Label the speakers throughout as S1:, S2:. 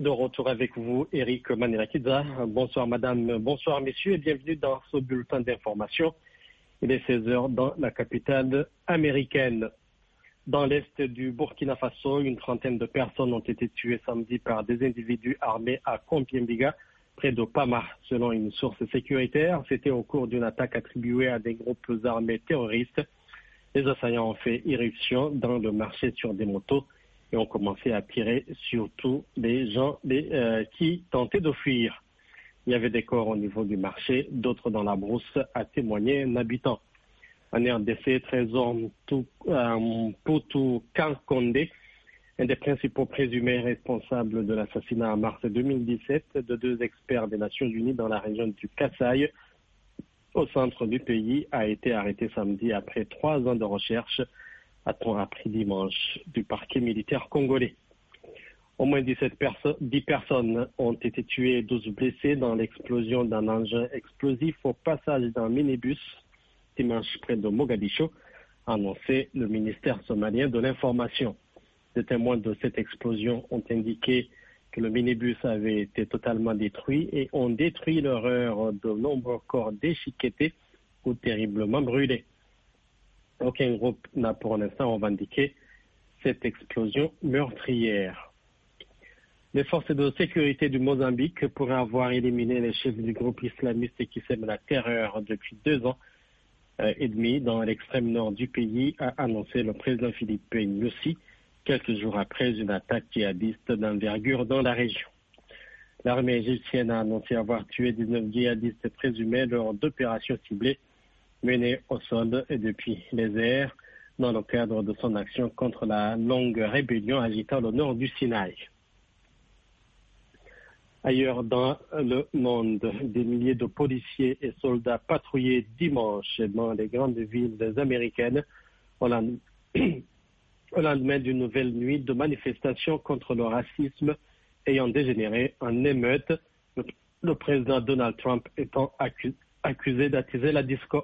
S1: De retour avec vous, Eric Manirakidza. Bonsoir madame, bonsoir messieurs et bienvenue dans ce bulletin d'information. Il est 16h dans la capitale américaine. Dans l'est du Burkina Faso, une trentaine de personnes ont été tuées samedi par des individus armés à Kompiembiga, près de Pama, selon une source sécuritaire. C'était au cours d'une attaque attribuée à des groupes armés terroristes. Les assaillants ont fait irruption dans le marché sur des motos et ont commencé à tirer sur tous les gens qui tentaient de fuir. Il y avait des corps au niveau du marché, d'autres dans la brousse, a témoigné un habitant. En RDC, Trésor Poutou Kankonde, un des principaux présumés responsables de l'assassinat en mars 2017 de deux experts des Nations Unies dans la région du Kasaï, au centre du pays, a été arrêté samedi après 3 ans de recherche, a-t-on appris dimanche du parquet militaire congolais. Au moins 10 personnes ont été tuées et 12 blessées dans l'explosion d'un engin explosif au passage d'un minibus dimanche près de Mogadiscio, a annoncé le ministère somalien de l'information. Des témoins de cette explosion ont indiqué que le minibus avait été totalement détruit et ont détruit l'horreur de nombreux corps déchiquetés ou terriblement brûlés. Aucun groupe n'a pour l'instant revendiqué cette explosion meurtrière. Les forces de sécurité du Mozambique pourraient avoir éliminé les chefs du groupe islamiste qui sème la terreur depuis 2 ans et demi dans l'extrême nord du pays, a annoncé le président Philippe Nyusi, quelques jours après une attaque djihadiste d'envergure dans la région. L'armée égyptienne a annoncé avoir tué 19 djihadistes présumés lors d'opérations ciblées menées au sol et depuis les airs dans le cadre de son action contre la longue rébellion agitant le nord du Sinaï. Ailleurs dans le monde, des milliers de policiers et soldats patrouillaient dimanche dans les grandes villes américaines au lendemain d'une nouvelle nuit de manifestations contre le racisme ayant dégénéré en émeute, le président Donald Trump étant accusé d'attiser la discorde.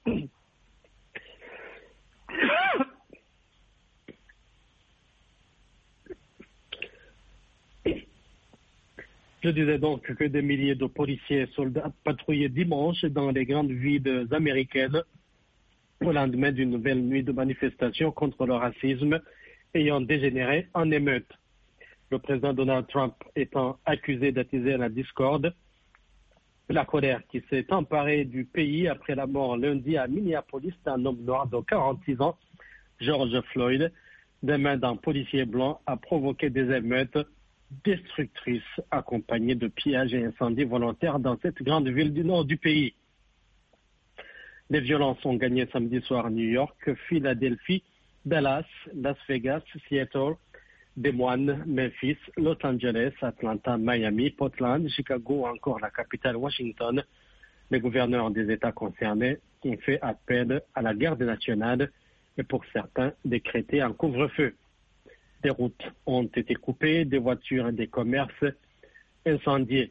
S1: Je disais donc que des milliers de policiers et soldats patrouillaient dimanche dans les grandes villes américaines au lendemain d'une nouvelle nuit de manifestations contre le racisme ayant dégénéré en émeute. Le président Donald Trump étant accusé d'attiser la discorde, la colère qui s'est emparée du pays après la mort lundi à Minneapolis d'un homme noir de 46 ans, George Floyd, des mains d'un policier blanc, a provoqué des émeutes destructrices accompagnées de pillages et incendies volontaires dans cette grande ville du nord du pays. Les violences ont gagné samedi soir à New York, Philadelphie, Dallas, Las Vegas, Seattle, Des Moines, Memphis, Los Angeles, Atlanta, Miami, Portland, Chicago ou encore la capitale Washington. Les gouverneurs des États concernés ont fait appel à la garde nationale et pour certains décrété un couvre-feu. Des routes ont été coupées, des voitures et des commerces incendiés.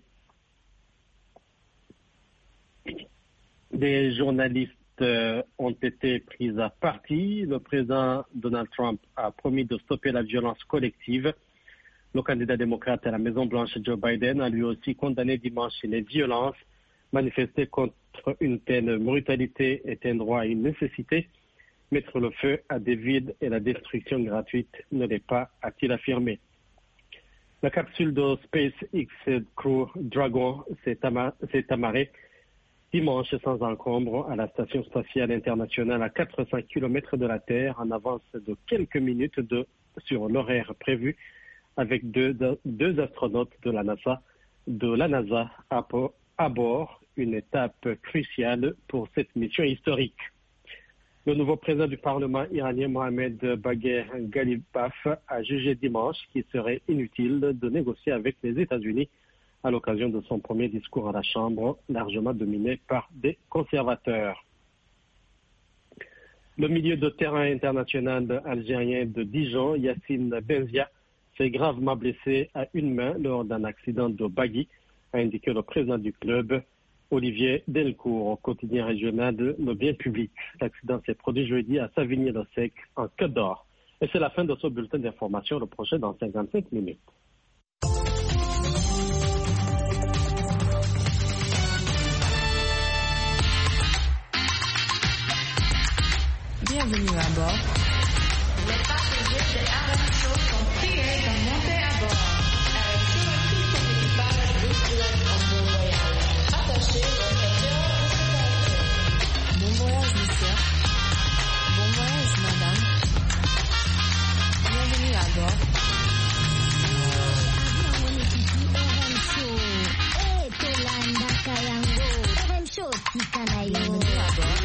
S1: Des journalistes ont été pris à partie. Le président Donald Trump a promis de stopper la violence collective. Le candidat démocrate à la Maison-Blanche, Joe Biden, a lui aussi condamné dimanche les violences. Manifester contre une telle brutalité est un droit et une nécessité. Mettre le feu à des vides et la destruction gratuite ne l'est pas, a-t-il affirmé. La capsule de SpaceX Crew Dragon s'est amarrée dimanche sans encombre à la Station spatiale internationale à 400 km de la Terre, en avance de quelques minutes sur l'horaire prévu, avec deux astronautes de la NASA à bord, une étape cruciale pour cette mission historique. Le nouveau président du Parlement iranien, Mohamed Bagher Ghalibaf, a jugé dimanche qu'il serait inutile de négocier avec les États-Unis à l'occasion de son premier discours à la Chambre, largement dominé par des conservateurs. Le milieu de terrain international algérien de Dijon, Yassine Benzia, s'est gravement blessé à une main lors d'un accident de buggy, a indiqué le président du club, Olivier Delcourt, au quotidien régional de Le Bien Public. L'accident s'est produit jeudi à Savigny-le-Sec, en Côte d'Or. Et c'est la fin de ce bulletin d'information, le prochain dans 55 minutes.
S2: Bienvenue à bord.
S3: Les passagers de RMSHO sont priés de monter à bord. RMSHO et tout son équipage vous souhaitent un bon voyage. Attachez vos ceintures de sécurité.
S2: Bon voyage, monsieur. Bon voyage, madame. Bienvenue à bord. Bienvenue à bord.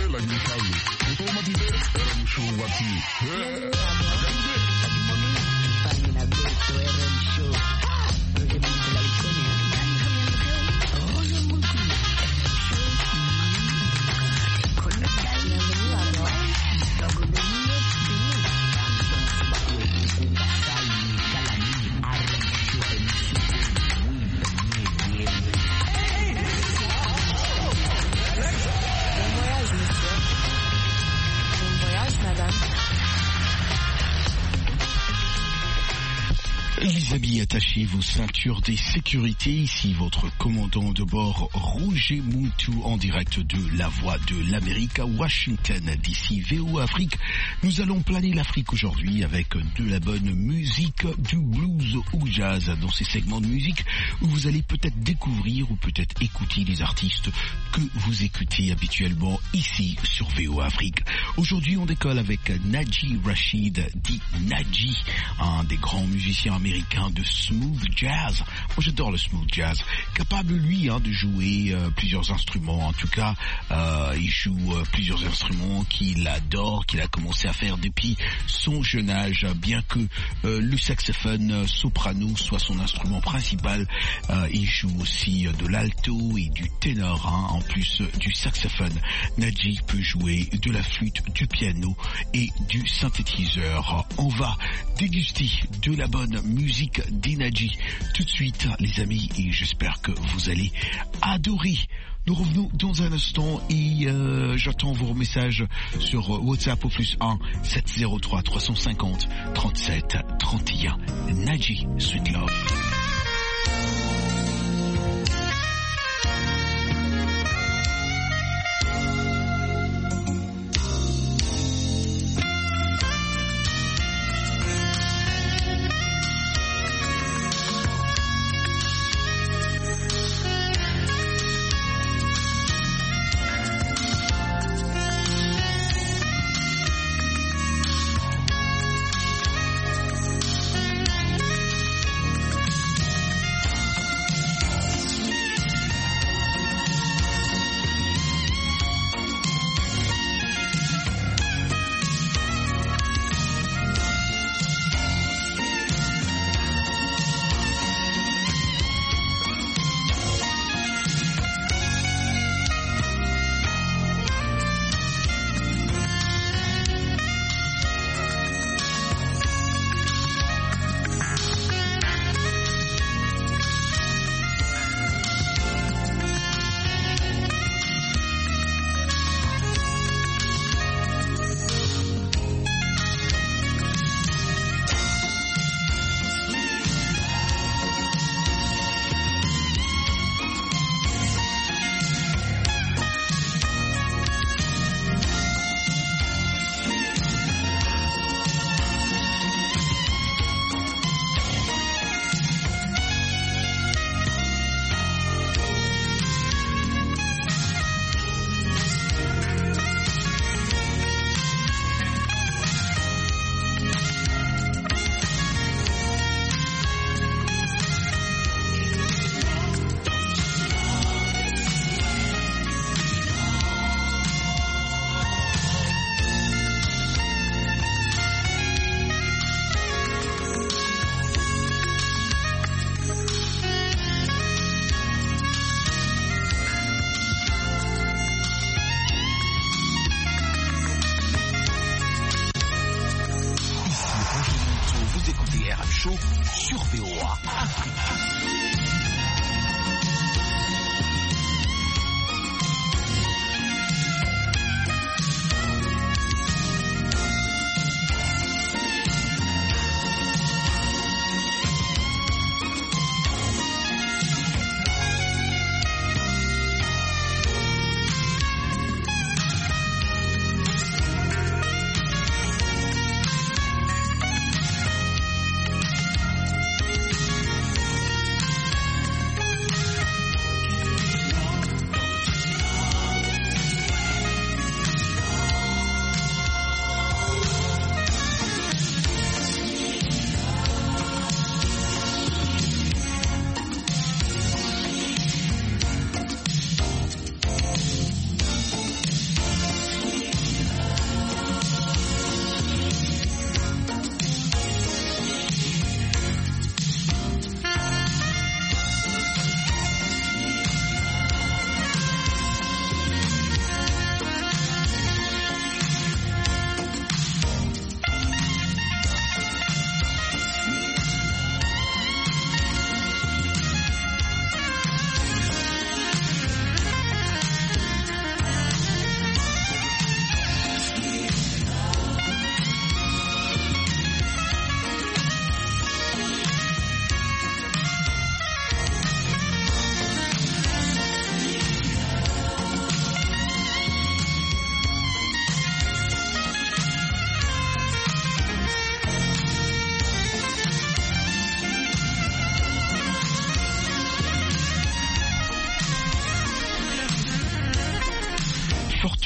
S4: Les amis, attachez vos ceintures de sécurité. Ici votre commandant de bord, Roger Moutou, en direct de la Voix de l'Amérique à Washington, d'ici VOA Afrique. Nous allons planer l'Afrique aujourd'hui avec de la bonne musique, du blues ou jazz dans ces segments de musique où vous allez peut-être découvrir ou peut-être écouter les artistes que vous écoutez habituellement ici sur VOA Afrique. Aujourd'hui, on décolle avec Naji Rashid, dit Naji, un des grands musiciens américain de smooth jazz. Moi j'adore le smooth jazz, capable lui de jouer plusieurs instruments. En tout cas il joue plusieurs instruments qu'il adore, qu'il a commencé à faire depuis son jeune âge, bien que le saxophone soprano soit son instrument principal. Il joue aussi de l'alto et du ténor, en plus du saxophone. Naji peut jouer de la flûte, du piano et du synthétiseur. On va déguster de la bonne musique d'Naji tout de suite, les amis, et j'espère que vous allez adorer. Nous revenons dans un instant et j'attends vos messages sur WhatsApp au +1 703 350 37 31. Naji, Sweet Love.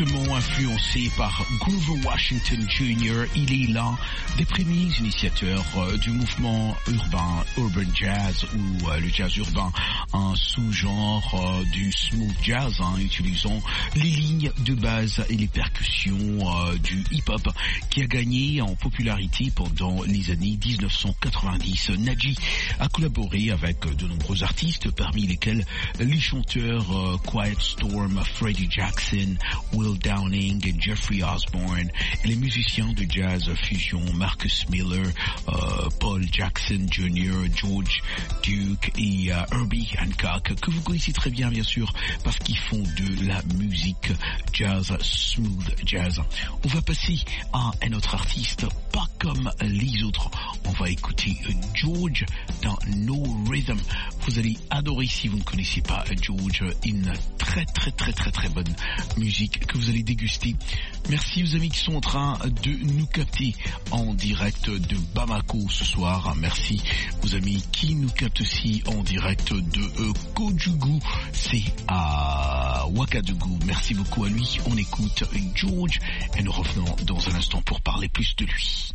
S4: fortement influencé par Grover Washington Jr. Il est l'un des premiers initiateurs du mouvement urban jazz ou le jazz urbain, un sous-genre du smooth jazz, utilisant les lignes de base et les percussions du hip-hop, qui a gagné en popularité pendant les années 1990. Naji a collaboré avec de nombreux artistes, parmi lesquels les chanteurs Quiet Storm, Freddie Jackson, Will Downing et Jeffrey Osborne, et les musiciens de jazz fusion Marcus Miller, Paul Jackson Jr., George Duke et Herbie Hancock, que vous connaissez très bien sûr parce qu'ils font de la musique jazz, smooth jazz. On va passer à un autre artiste, pas comme les autres. On va écouter George dans No Rhythm. Vous allez adorer si vous ne connaissez pas George, une très bonne musique que vous allez déguster. Merci aux amis qui sont en train de nous capter en direct de Bamako ce soir. Merci aux amis qui nous captent aussi en direct de Kojugu, c'est à Ouagadougou. Merci beaucoup à lui. On écoute George et nous revenons dans un instant pour parler plus de lui.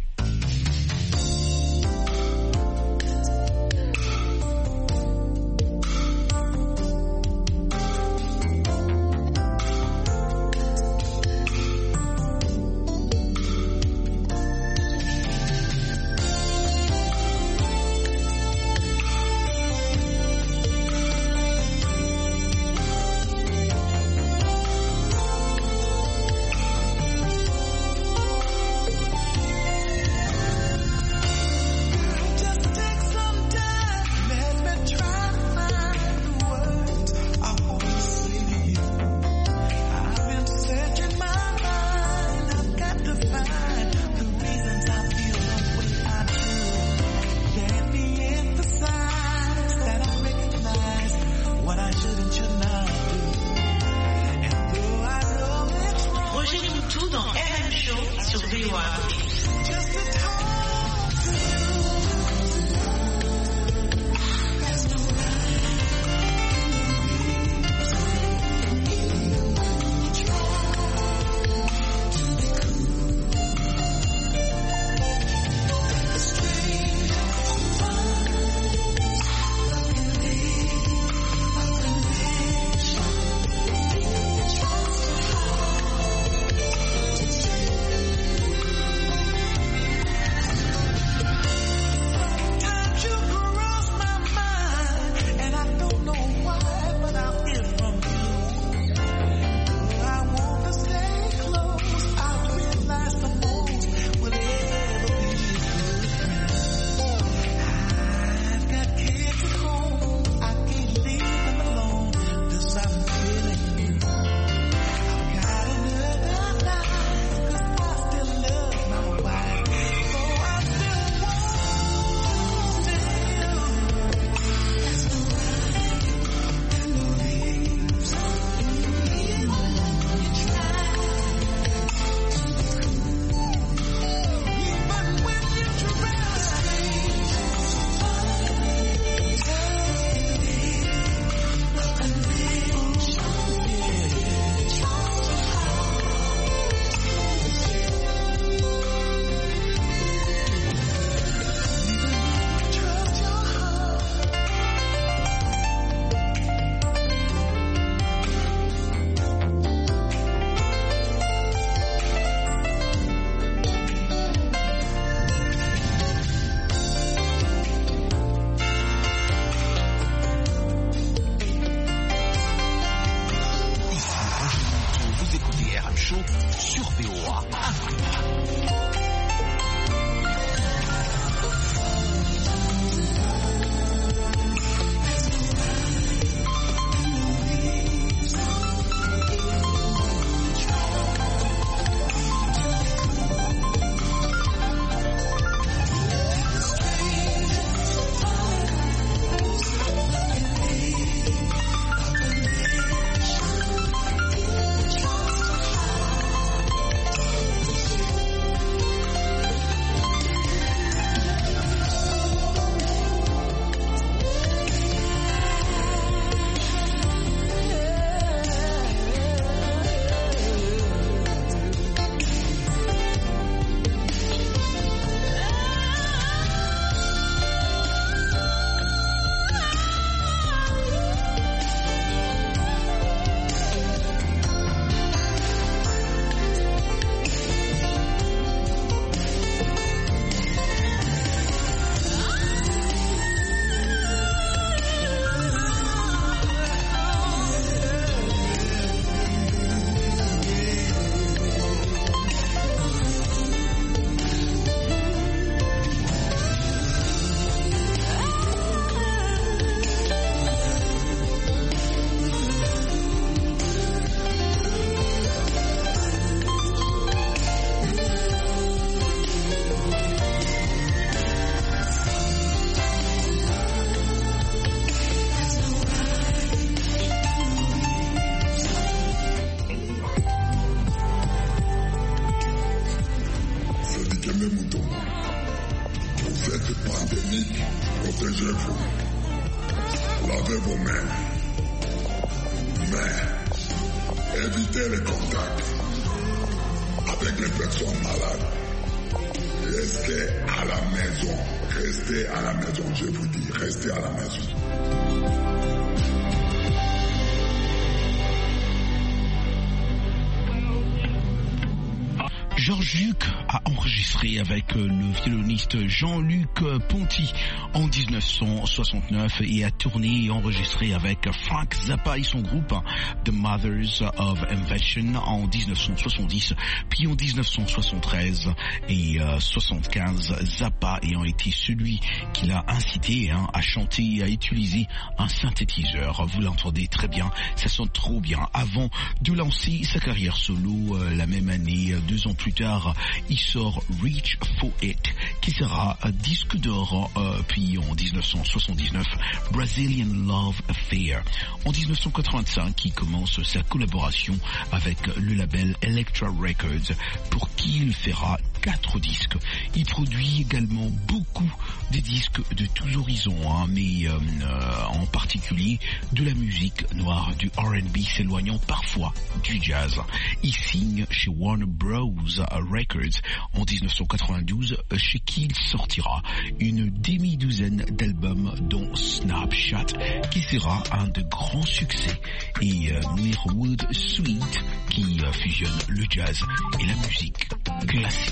S5: cette pandémie, protégez-vous. Lavez vos mains. Mais évitez les contacts avec les personnes malades. Restez à la maison. Restez à la maison, je vous dis. Restez à la maison.
S4: Georges Duc a enregistré avec le violoniste Jean-Luc Ponty en 1969 et a tourné et enregistré avec Frank Zappa et son groupe The Mothers of Invention en 1970, puis en 1973 et 75, Zappa ayant été celui qui l'a incité à chanter et à utiliser un synthétiseur. Vous l'entendez très bien, ça sonne trop bien. Avant de lancer sa carrière solo la même année, 2 ans plus tard, il sort Reach for It, qui sera un disque d'or, puis en 1979, Brazilian Love Affair. En 1985, il commence sa collaboration avec le label Elektra Records, pour qui il fera 4 disques. Il produit également beaucoup de disques de tous horizons, mais en particulier de la musique noire, du R&B, s'éloignant parfois du jazz. Il signe chez Warner Bros. Records en 1992, chez qui il sortira une demi-douzaine d'albums, dont Snapshot, qui sera un de grands succès, et Mirwood Suite, qui fusionne le jazz et la musique classique.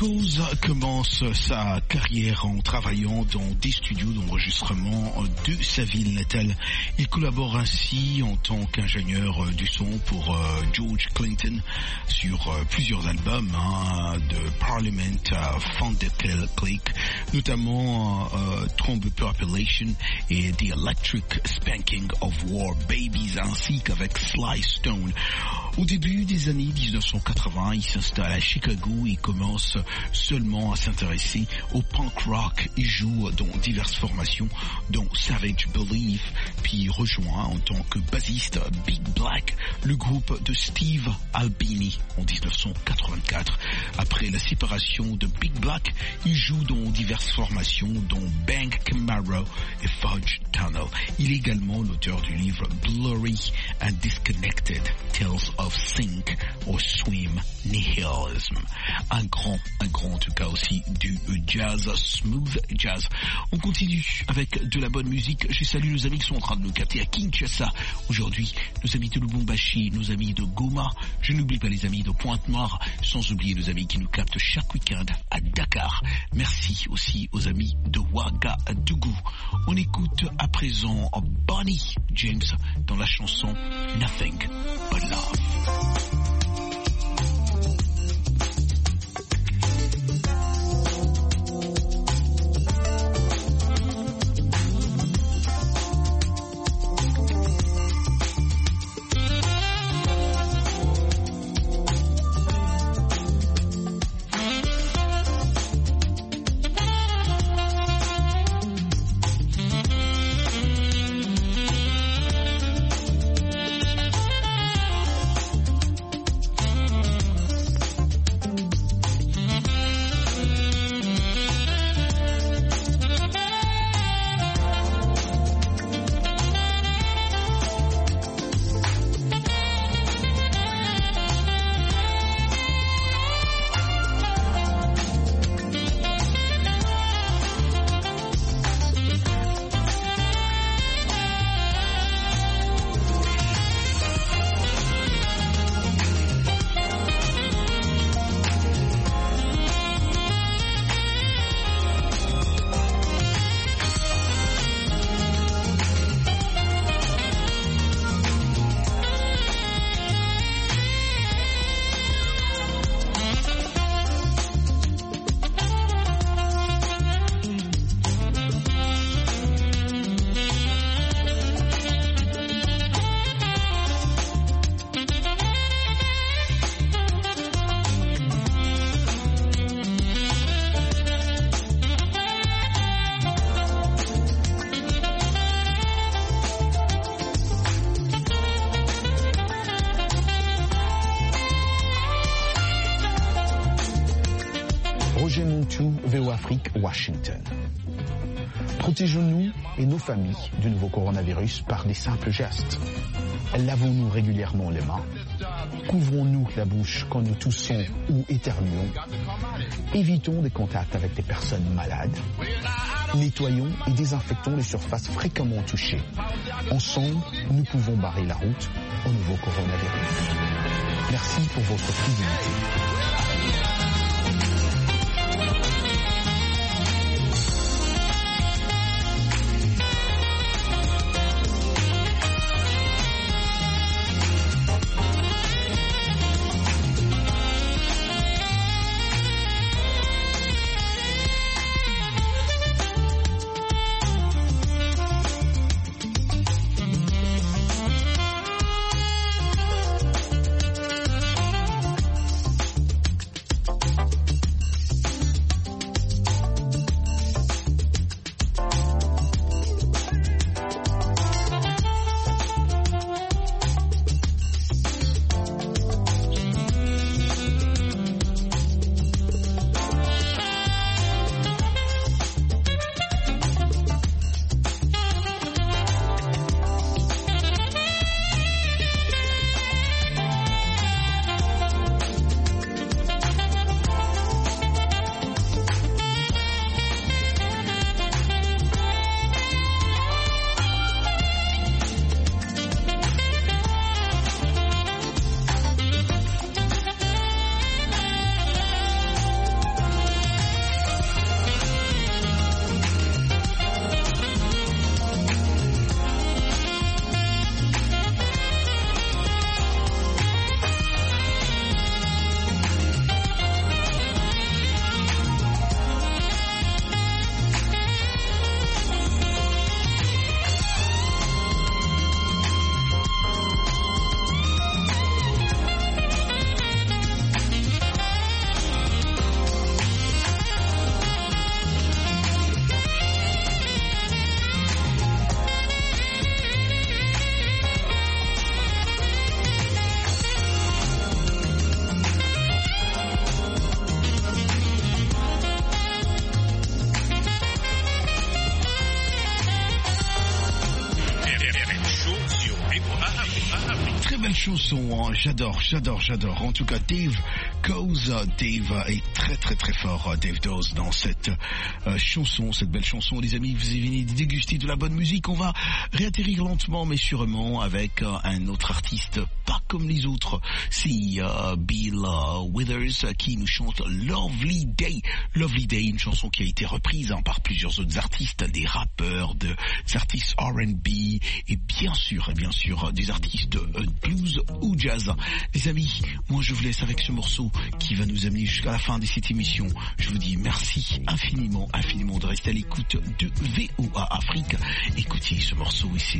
S4: Echoes commence sa carrière en travaillant dans des studios d'enregistrement de sa ville natale. Il collabore ainsi en tant qu'ingénieur du son pour George Clinton sur plusieurs albums de Parliament, Thunderclap Click, notamment Trombe Population et The Electric Spanking of War Babies, ainsi qu'avec Sly Stone. Au début des années 1980, il s'installe à Chicago et commence seulement à s'intéresser au punk rock. Il joue dans diverses formations, dont Savage Belief, puis rejoint en tant que bassiste Big Black, le groupe de Steve Albini en 1984. Après la séparation de Big Black, il joue dans diverses formations, dont Bang Camaro et Fudge Tunnel. Il est également l'auteur du livre Blurry and Disconnected, Tales of Sink or Swim Nihilism. Un grand en tout cas aussi du jazz, smooth jazz. On continue avec de la bonne musique. Je salue nos amis qui sont en train de nous capter à Kinshasa aujourd'hui, nos amis de Lubumbashi, nos amis de Goma. Je n'oublie pas les amis de Pointe-Noire, sans oublier nos amis qui nous captent chaque week-end à Dakar. Merci aussi aux amis de Ouagadougou. On écoute à présent Bonnie James dans la chanson Nothing But Love.
S6: Roger Montou, VO Afrique, Washington. Protégeons-nous et nos familles du nouveau coronavirus par des simples gestes. Lavons-nous régulièrement les mains. Couvrons-nous la bouche quand nous toussons ou éternuons. Évitons des contacts avec des personnes malades. Nettoyons et désinfectons les surfaces fréquemment touchées. Ensemble, nous pouvons barrer la route au nouveau coronavirus. Merci pour votre fidélité.
S4: Très belle chanson, hein. J'adore. En tout cas, Dave est très fort, Dave Dawes, dans cette chanson, cette belle chanson. Les amis, vous venez de déguster de la bonne musique. On va réatterrir lentement mais sûrement avec un autre artiste pas comme les autres. C'est Bill Withers qui nous chante Lovely Day, une chanson qui a été reprise par plusieurs autres artistes, des rappeurs, des artistes R&B et bien sûr des artistes blues ou jazz. Les amis, moi je vous laisse avec ce morceau qui va nous amener jusqu'à la fin de cette émission. Je vous dis merci infiniment de rester à l'écoute de VOA Afrique. Écoutez ce morceau et c'est